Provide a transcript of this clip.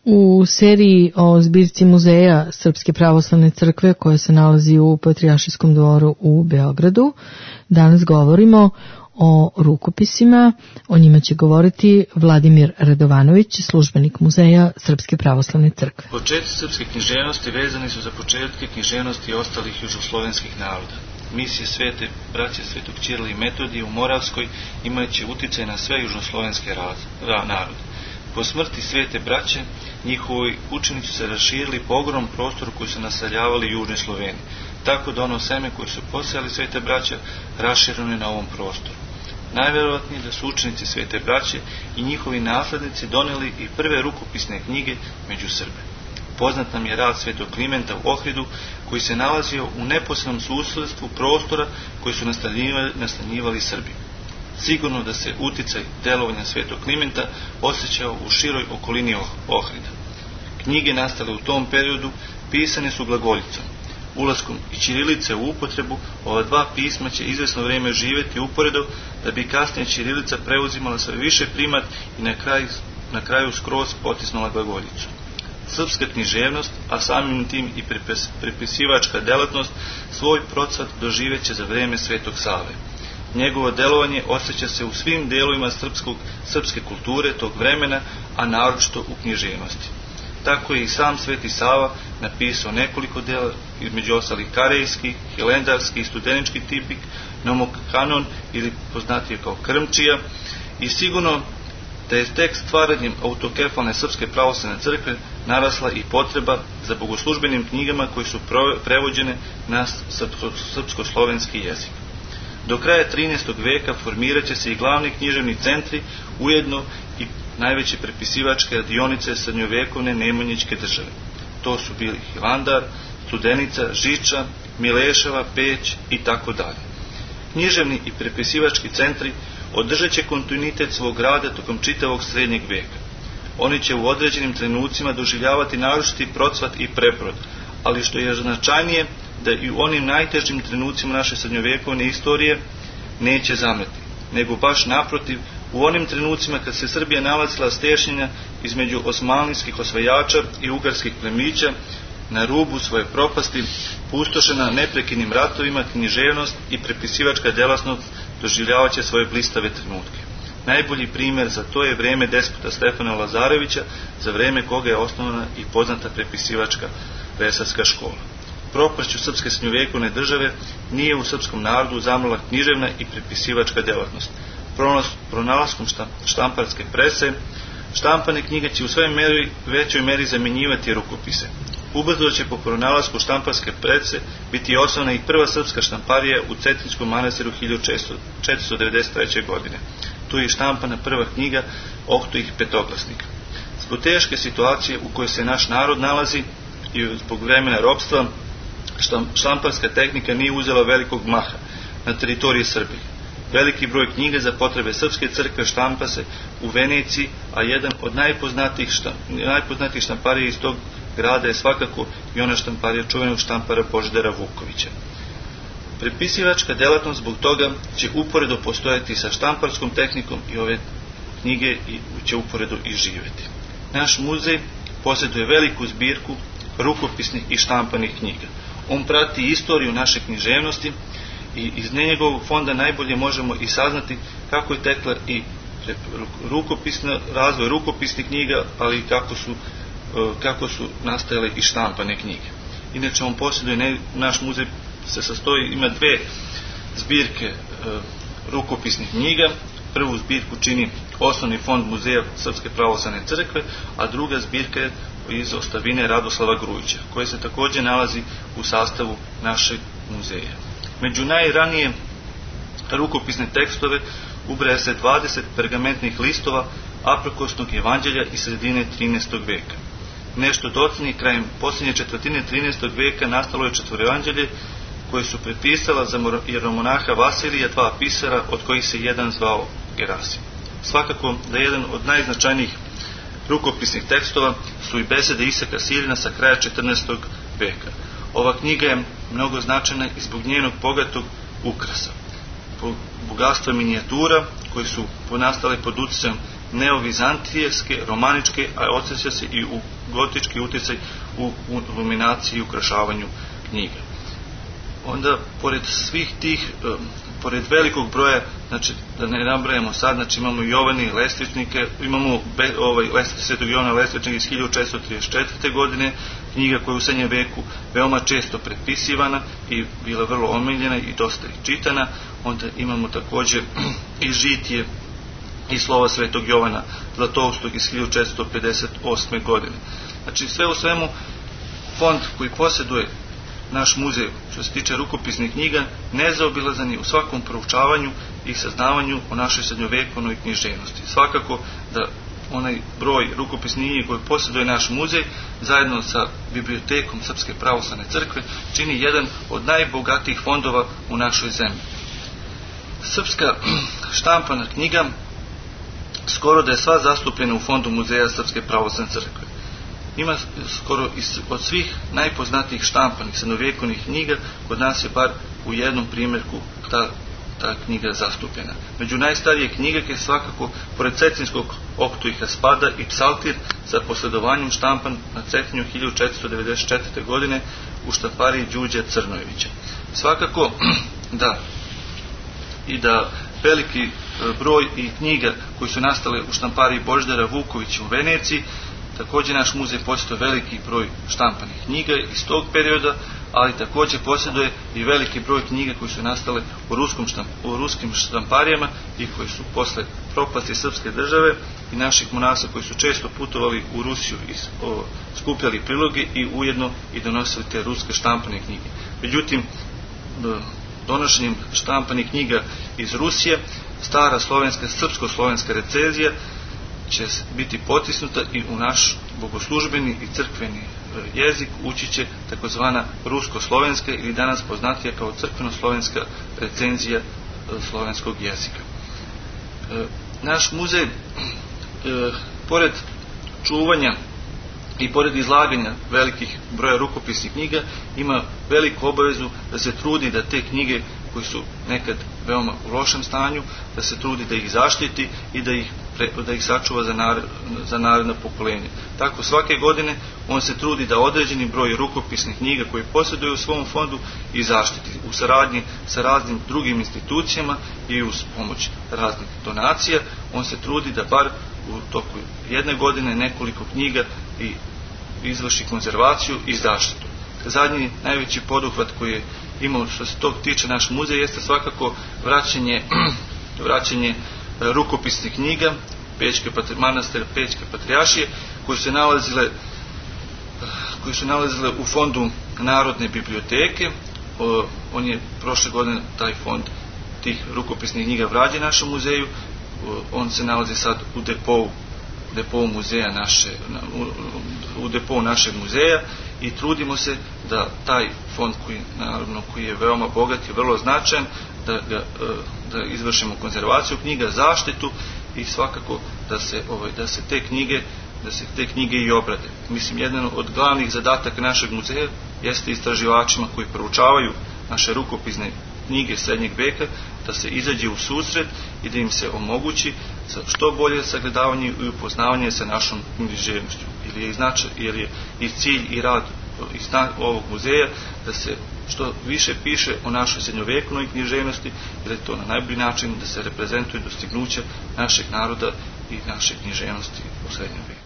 U seriji o zbirci muzeja Srpske pravoslavne crkve koja se nalazi u Patrijaršijskom dvoru u Beogradu, danas govorimo o rukopisima. O njima će govoriti Vladimir Radovanović, službenik muzeja Srpske pravoslavne crkve. Početci srpske književnosti vezani su za početke književnosti ostalih južnoslovenskih naroda. Misije svete braće Svetog Ćirila i Metodija u Moravskoj imajući uticaj na sve južnoslovenske narode. Po smrti svete braće, njihovi učenici se raširili po ogromnom prostoru koji su naseljavali južni Sloveni, tako da ono seme koje su posejali svete braće rašireno je na ovom prostoru. Najverovatnije da su učenici svete braće i njihovi naslednici doneli i prve rukopisne knjige među Srbe. Poznat nam je rad svetog Klimenta u Ohridu, koji se nalazio u neposrednom susedstvu prostora koji su nastanjivali Srbi. Sigurno da se uticaj delovanja svetog Klimenta osjećao u široj okolini Ohrida. Knjige nastale u tom periodu pisane su glagoljicom. Ulaskom i ćirilice u upotrebu, ova dva pisma će izvesno vrijeme živjeti uporedo, da bi kasnije ćirilica preuzimala sve više primat i na kraju skroz potisnula glagoljicu. Srpska književnost, a samim tim i prepisivačka delatnost, svoj procvat doživeće za vrijeme Svetog Save. Njegovo delovanje osjeća se u svim delovima srpske kulture tog vremena, a naročito u književnosti. Tako je i sam Sveti Sava napisao nekoliko dela, između ostalih karejski, hilendarski i studenički tipik, Nomokanon ili poznatije kao Krmčija, i sigurno da je tek stvaranjem autokefalne Srpske pravoslavne crkve narasla i potreba za bogoslužbenim knjigama koje su prevođene na srpsko-slovenski jezik. Do kraja 13. veka formirat će se i glavni književni centri, ujedno i najveće prepisivačke radionice srednjovekovne nemanjičke države. To su bili Hilandar, Studenica, Žiča, Mileševa, Peć i tako dalje. Književni i prepisivački centri održat će kontinuitet svog rada tokom čitavog srednjeg veka. Oni će u određenim trenucima doživljavati naročiti procvat i preporod, ali što je značajnije, da i u onim najtežim trenucima naše srednjovekovne istorije neće zamreti, nego baš naprotiv, u onim trenucima kad se Srbija nalazila stešnjenja između osmanlijskih osvajača i ugarskih plemića, na rubu svoje propasti, pustošena neprekidnim ratovima, književnost i prepisivačka delatnost doživljavat će svoje blistave trenutke. Najbolji primjer za to je vrijeme despota Stefana Lazarevića, za vrijeme koga je osnovana i poznata prepisivačka vesarska škola. Propašću srpske srednjovekovne države nije u srpskom narodu zamrla književna i prepisivačka delatnost. Pronalaskom štamparske prese, štampane knjige će u većoj meri zamjenjivati rukopise. Ubrzo će po pronalasku štamparske prese biti osnovana i prva srpska štamparija u Cetinjskom manastiru 1493. godine. Tu je štampana prva knjiga Ohtojih petoglasnika. Zbog teške situacije u kojoj se naš narod nalazi i zbog vremena ropstva, štamparska tehnika nije uzela velikog maha na teritoriji Srbije. Veliki broj knjiga za potrebe Srpske crkve štampa se u Veneciji, a jedan od najpoznatijih štamparija iz tog grada je svakako i ona štamparija čuvenog štampara Božidara Vukovića. Prepisivačka delatnost zbog toga će uporedo postojati sa štamparskom tehnikom i ove knjige će uporedo i živjeti. Naš muzej posjeduje veliku zbirku rukopisnih i štampanih knjiga. On prati istoriju naše književnosti i iz njegovog fonda najbolje možemo i saznati kako je tekla i razvoj rukopisnih knjiga, ali i kako su nastajale i štampane knjige. Inače, on posjeduje, naš muzej se sastoji, ima dve zbirke rukopisnih knjiga. Prvu zbirku čini osnovni fond muzeja Srpske pravoslavne crkve, a druga zbirka je iz ostavine Radoslava Grujića, koja se također nalazi u sastavu našeg muzeja. Među najranije rukopisne tekstove ubraja se 20 pergamentnih listova aprokosnog evanđelja iz sredine 13. veka. Nešto docenije, krajem posljednje četvrtine 13. veka nastalo je četvoroevanđelje koje su prepisala za jeromonaha Vasilija dva pisara, od kojih se jedan zvao Gerasim. Svakako da jedan od najznačajnijih rukopisnih tekstova su i besede Isaka Sirina sa kraja 14. veka. Ova knjiga je mnogo značajna i zbog njenog bogatog ukrasa. Bogatstva minijatura koji su nastale pod utjecajem neovizantijske, romaničke, a osjeća se i u gotički utjecaj u iluminaciji i ukrašavanju knjiga. Onda, pored svih tih, pored velikog broja, znači da ne nabrajamo sad, znači imamo Jovane i Lestvičnike, imamo Svetog Jovana Lestvičnika iz 1434. godine, knjiga koja je u srednjem veku veoma često prepisivana i bila vrlo omiljena i dosta i čitana. Onda imamo također i Žitije i slova Svetog Jovana Zlatoustog iz 1458. godine. Znači sve u svemu, fond koji posjeduje naš muzej što se tiče rukopisnih knjiga nezaobilazan je u svakom proučavanju i saznavanju o našoj srednjovekovnoj književnosti. Svakako da onaj broj rukopisnih knjiga koji posjeduje naš muzej zajedno sa bibliotekom Srpske pravoslavne crkve čini jedan od najbogatijih fondova u našoj zemlji. Srpska štampana knjiga skoro da je sva zastupljena u fondu muzeja Srpske pravoslavne crkve. Ima skoro od svih najpoznatijih štampanih srednjovjekovnih knjiga, kod nas je bar u jednom primjerku ta knjiga zastupljena. Među najstarije knjige je svakako, pored Cetinskog Oktuiha spada i Psaltir sa posledovanjem štampan na Cetinju 1494. godine u štampariji Đurđe Crnojevića. Svakako da veliki broj i knjiga koji su nastale u štampariji Božidara Vukovića u Veneciji. Također naš muzej posjeduje veliki broj štampanih knjiga iz tog perioda, ali također posjeduje i veliki broj knjiga koji su nastale u ruskim štamparijama i koji su posle propasti srpske države i naših monasa koji su često putovali u Rusiju i skupljali priloge i ujedno i donosili te ruske štampane knjige. Međutim, donošenjem štampanih knjiga iz Rusije, stara slovenska, srpsko-slovenska recenzija će biti potisnuta i u naš bogoslužbeni i crkveni jezik ući će takozvana rusko-slovenska ili danas poznatija kao crkveno-slovenska recenzija slovenskog jezika. Naš muzej, pored čuvanja i pored izlaganja velikih broja rukopisnih knjiga, ima veliku obavezu da se trudi da te knjige koji su nekad veoma u lošem stanju, da se trudi da ih zaštiti i da ih sačuva za naredno pokolenje. Tako svake godine on se trudi da određeni broj rukopisnih knjiga koje posjeduje u svom fondu i zaštiti u saradnji sa raznim drugim institucijama i uz pomoć raznih donacija. On se trudi da bar u toku jedne godine nekoliko knjiga i izvrši konzervaciju i zaštitu. Zadnji najveći poduhvat koji je imao što se tog tiče naš muzej jeste svakako vraćanje rukopisnih knjiga manastira Pećke patrijaršije koje su nalazile u fondu Narodne biblioteke. On je prošle godine taj fond tih rukopisnih knjiga vraćen našem muzeju. On se nalazi sad u depou muzeja u depou našeg muzeja i trudimo se da taj fond koji je veoma bogat i vrlo značajan da izvršimo konzervaciju knjiga, zaštitu i svakako da se te knjige i obrade. Mislim, jedan od glavnih zadataka našeg muzeja jeste istraživačima koji proučavaju naše rukopisne knjige srednjeg veka, da se izađe u susret i da im se omogući što bolje sagledavanje i upoznavanje sa našom književnošću. Jer je i cilj i rad ovog muzeja da se što više piše o našoj srednjovekovnoj književnosti, jer je to na najbolji način da se reprezentuje dostignuća našeg naroda i naše književnosti u srednjem veku.